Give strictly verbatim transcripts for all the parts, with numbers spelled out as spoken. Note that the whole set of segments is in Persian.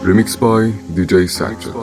Remix by دی جی سنجاد.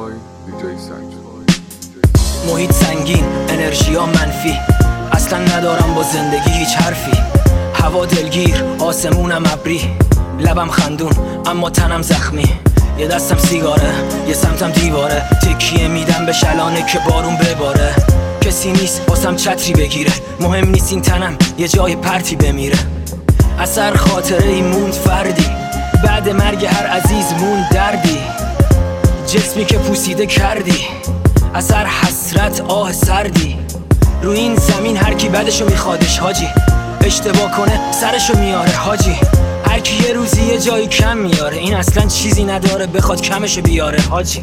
محیط سنگین، انرژی ها منفی، اصلا ندارم با زندگی هیچ حرفی. هوا دلگیر، آسمونم ابری، لبم خندون اما تنم زخمی. یه دستم سیگاره، یه سمتم دیواره، تکیه میدم به شلانه که بارون بباره. کسی نیست واسم چتری بگیره، مهم نیست این تنم یه جای پرتی بمیره. اثر خاطره ای موند فردی، بعد مرگ هر عزیز موند دردی. جسمی که پوسیده کردی، اثر حسرت آه سردی. رو این زمین هر کی بدشو میخوادش حاجی، اشتباه کنه سرشو میاره حاجی. هر کی یه روزی یه جایی کم میاره، این اصلا چیزی نداره بخواد کمشو بیاره حاجی.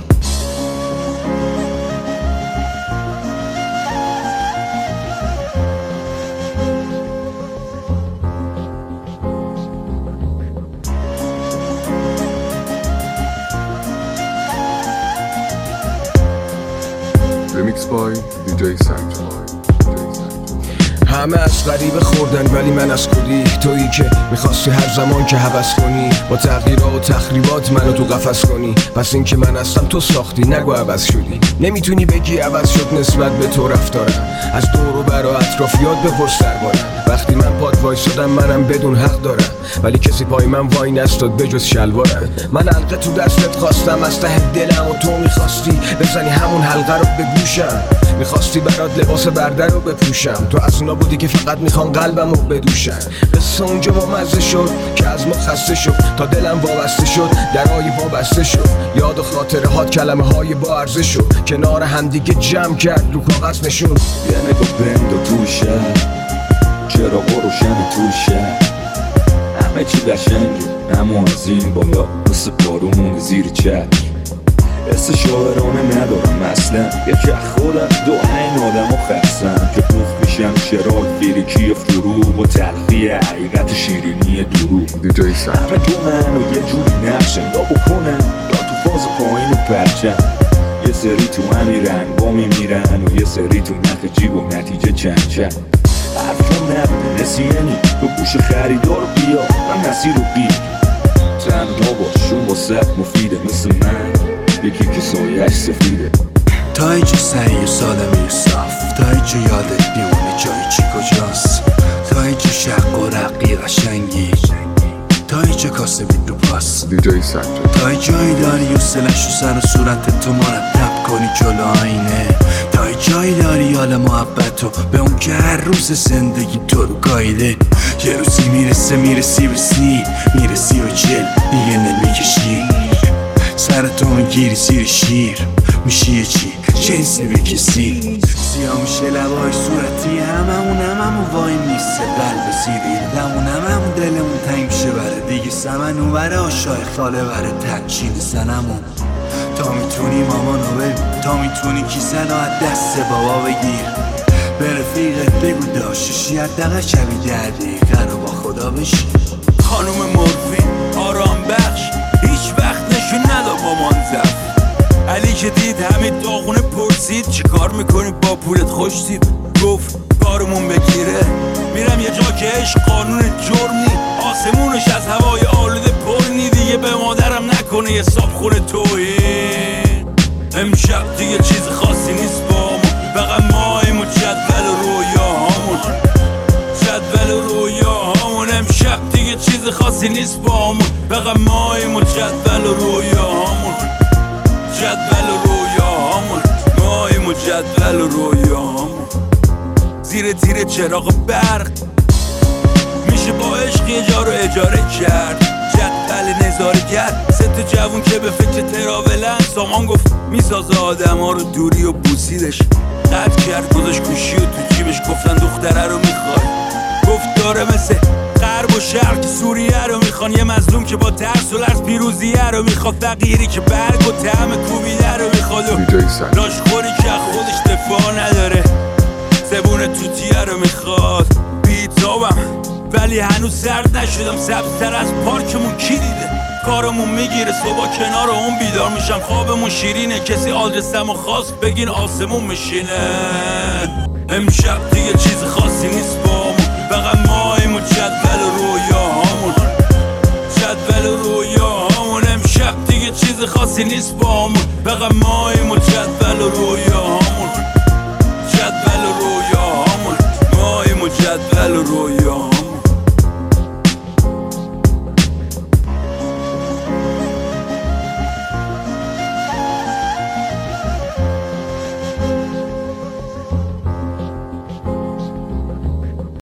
Remix by دی جی سنجاد. همه از غریبه خوردن ولی من از خودی، تویی که میخواستی هر زمان که هوس کنی با تغییرات و تخریبات منو تو قفس کنی. پس این که من هستم تو ساختی، نگو عوض شدی. نمیتونی بگی عوض شد نسبت به تو رفتارم، از دور و بر و اطرافیات بپرس دربارم. وقتی من پات وای شدم منم بدون حق دارم، ولی کسی پای من وای نستاد بجز شلوارم. من حلقه تو دستت خواستم از ته دلم و تو میخواستی بزنی همون حلقه رو به گوشم. میخواستی برات لباس برده رو بپوشم، تو از اونا بودی که فقط میخوان قلبم رو بدوشن. قصه اونجا با مزه شد که از ما خسته شد، تا دلم وابسته شد درای وابسته شد. یاد و خاطره هات کلمه های با ارزش شد، کنار همدیگه جمع کرد رو کاغذ نشون. یه نگاه بند و توشه، چرا روشن توشه، همه چی قشنگه اما از این بالا مثل بارون زیر چشم. حس شاعرانه ندارم اصلا، یکی از خودم دو این آدم و خستم که بوخ میشم شرال فیریکی فروغ و تلخی حقیقت شیرینی دروغ. دی جی سنجاد. همه دونن و یه جوری نقشن، یا بکنن یا تو فاز پایین و پرچن. یه سری تو همین رنگ با میمیرن و یه سری تو نخ جیب و نتیجه چند چند. حرفم نبوده نسیانی به گوش خریدار بیا، من مسیر رو بیر تنها باشون واسه مفیده مثل من یکی که سایش سفیده. تا اینجا سعی و سالمی و صاف، تا اینجا یادت میمونه جای چی کجاست، تا اینجا شق و رقی قشنگی، تا اینجا کاسه بید رو پاس. دی جی سنجاد. تا جایی داری و سلش و سر و صورت تو مرتب کنی جلو آینه، تا جایی داری حال محبتو به اون که هر روز زندگی تو رو گایده. یه روزی میرسه میرسی به سی، میرسی به چل دیگه نمیکشی، سرتو میگیری زیر شیر میشی یه چی جنس بکسی. سیاه میشه لبای صورتی هممون هممون وای میسته قلب سیری دمون هممون دلمون تنگ میشه بره دیگه سمن اون بره آشای خاله بره تنچین سنمون. تا میتونی مامانو ببین، تا میتونی کیسه رو از دست بابا بگیر، به رفیقت بگو داشتشی حداقل شبی ده دقیقه رو با خدا بشی. خانوم مورفین آرام بخش هیچ وقت نشون ندا با منزف. علی که دید همین داغونه پرسید چی کار میکنی با پولت خوش دید، گفت کارمون بگیره میرم یه جا که عشق قانون جرم نی، آسمونش از هوای آلوده پر نی، دیگه به مادرم نکنه یه صابخونه توهین. امشب دیگه چیز خاصی نیست با همون، فقط مایم و جدول و رویاهامون، جدول و رویاهامون. امشب دیگه چیز خاصی نیست با همون، فقط مایم و جدول و رویاهامون، جدول و رویاهامون، مایم و جدول و رویاهامون. زیر زیر چراغ برق میشه با عشق یه جا رو اجاره کرد، جدول نظارگر ست جوون که به فکر تراولن. سامان گفت میسازه آدم ها رو دوری و بوسیدش، قد کرد گذاشت گوشی و تو جیبش، گفتن دختره رو میخوای، گفت داره مثل غرب و شرق سوریه رو میخوان، یه مظلوم که با ترس و لرز پیروزیه رو میخواد، فقیری که برگ و طعم کوبیده رو میخواد، لاشخوری که خودش دفاع نداره، زبون توتیه رو میخواد. بیتابم ولی هنوز سرد نشدم، سبزتر از پارکمون کی دیده، کارمون میگیره صبح کنار اون بیدار میشم، خوابمون شیرینه کسی آدرسمو خواست بگین آسمون میشینه. امشب دیگه چیز